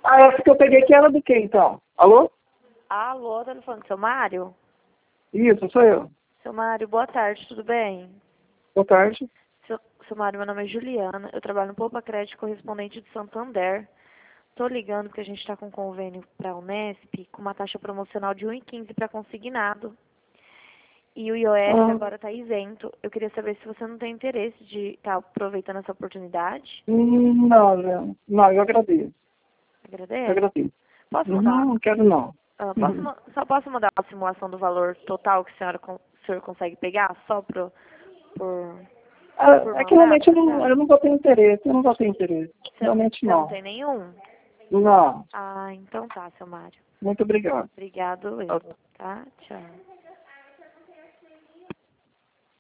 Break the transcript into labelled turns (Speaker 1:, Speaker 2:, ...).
Speaker 1: Ah, essa que eu peguei aqui era do quê, então? Alô?
Speaker 2: Alô, telefone, seu Mário?
Speaker 1: Isso, sou eu.
Speaker 2: Seu Mário, boa tarde, tudo bem?
Speaker 1: Boa tarde.
Speaker 2: Seu Mário, meu nome é Juliana, eu trabalho no Poupa Crédito Correspondente de Santander. Tô ligando porque a gente está com um convênio para a Unesp com uma taxa promocional de 1,15 para consignado. E o IOF agora está isento. Eu queria saber se você não tem interesse de estar aproveitando essa oportunidade.
Speaker 1: Não, não. Não, eu agradeço. Eu
Speaker 2: Agradeço.
Speaker 1: agradeço.
Speaker 2: Posso
Speaker 1: Não,
Speaker 2: mandar?
Speaker 1: não quero não.
Speaker 2: Só posso mandar uma simulação do valor total que o senhor consegue pegar só por
Speaker 1: É que
Speaker 2: mandar?
Speaker 1: realmente eu não vou ter interesse. Eu não vou ter interesse. Realmente
Speaker 2: Você
Speaker 1: não.
Speaker 2: não tem nenhum?
Speaker 1: Não.
Speaker 2: Ah, então tá, seu Mário.
Speaker 1: Muito obrigado.
Speaker 2: Obrigado, eu. Tá? Tchau.